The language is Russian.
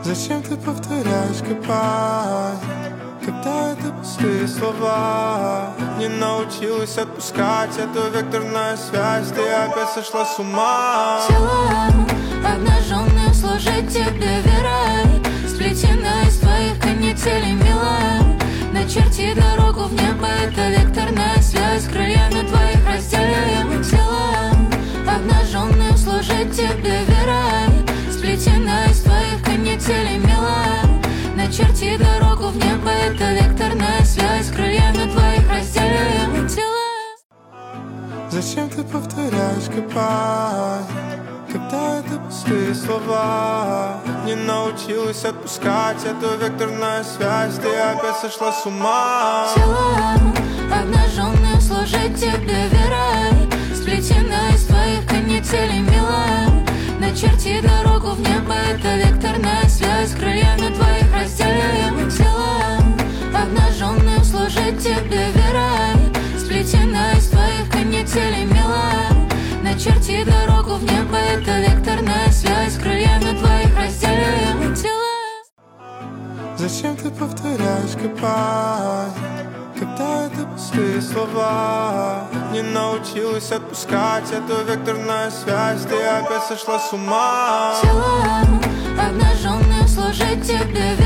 Зачем ты повторяешь goodbye, когда это пустые слова? Не научилась отпускать эту векторную связь, ты опять сошла с ума. Тело обнаженное служит тебе верой, сплетена из твоих канителей, милая. Начерти дорогу в небо, это векторная связь, крыльями твоих разделяем. Тело обнаженное служит тебе верой, сплетена из твоих канителей, милая. Начерти дорогу в небо, это векторная связь, крыльями твоих разделяем. Зачем ты повторяешь goodbye, когда это пустые слова? Не научилась отпускать эту векторную связь, ты опять сошла с ума. Тело обнаженное служит тебе верой, сплетена из твоих канителей, милая. Начерти дорогу в небо, это векторная связь, крыльями твоих разделяем. Тело обнаженное служит тебе верой, сплетена из твоих канителей, милая. Начерти дорогу в небо, это векторная связь, крыльями твоих разделяем. Зачем ты повторяешь goodbye, когда это пустые слова? Не научилась отпускать эту векторную связь, ты опять сошла с ума. Тело обнаженное служит тебе верой,